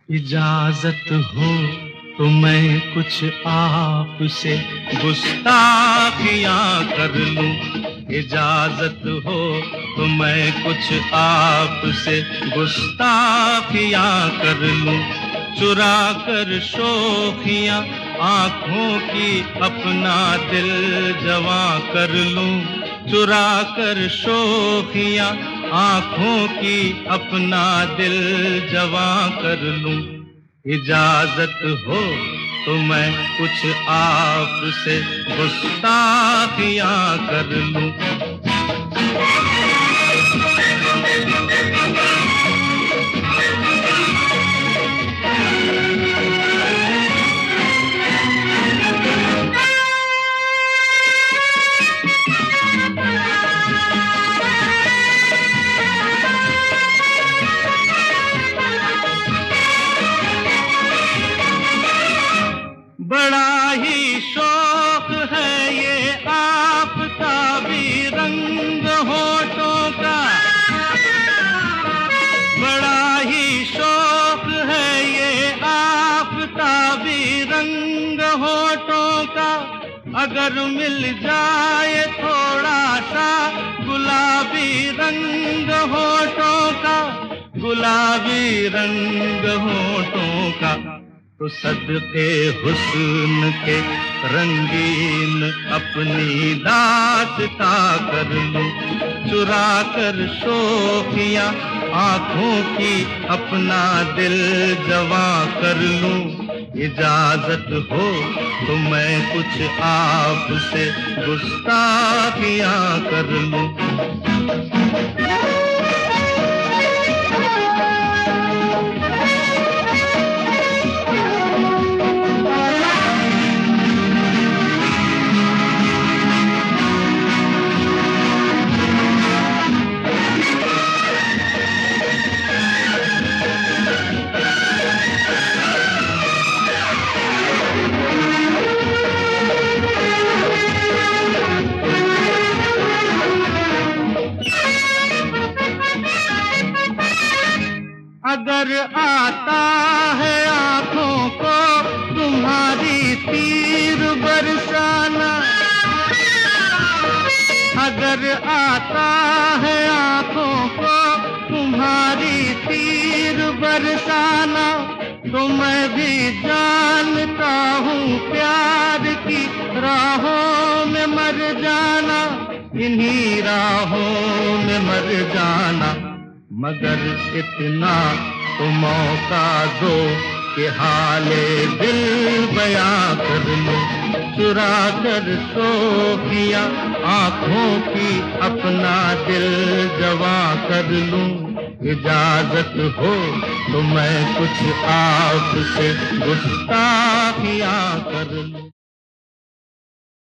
इजाजत हो तो मैं कुछ आपसे गुस्ताखियां कर लूं। इजाजत हो तो मैं कुछ आपसे गुस्ताखियां कर लूं। चुरा कर शोखियां आंखों की अपना दिल जवा कर लूं। चुरा कर शोखियां आंखों की अपना दिल जवा कर लूं। इजाजत हो तो मैं कुछ आपसे गुस्ताखियां कर लूं। बड़ा ही शौक है ये आफताबी रंग होठों का। बड़ा ही शौक है ये आफताबी रंग होठों का। अगर मिल जाए थोड़ा सा गुलाबी रंग होठों का, गुलाबी रंग होठों का, तो सदके हुस्न के रंगीन अपनी दास्ता कर लूं। चुरा कर शोखियां आंखों की अपना दिल जवा कर लूं। इजाजत हो तो मैं कुछ आपसे गुस्ताखियां कर लूं। अगर आता है आंखों को तुम्हारी तीर बरसाना, अगर आता है आंखों को तुम्हारी तीर बरसाना, तो मैं भी जानता हूँ प्यार की राहों में मर जाना, इन्हीं राहों में मर जाना। मगर इतना तो मौका दो कि हाले दिल बयां कर लूं। चुरा कर शोखियां आंखों की अपना दिल जवा कर लूं। इजाजत हो तो मैं कुछ आपसे गुस्ताखियां कर लूं।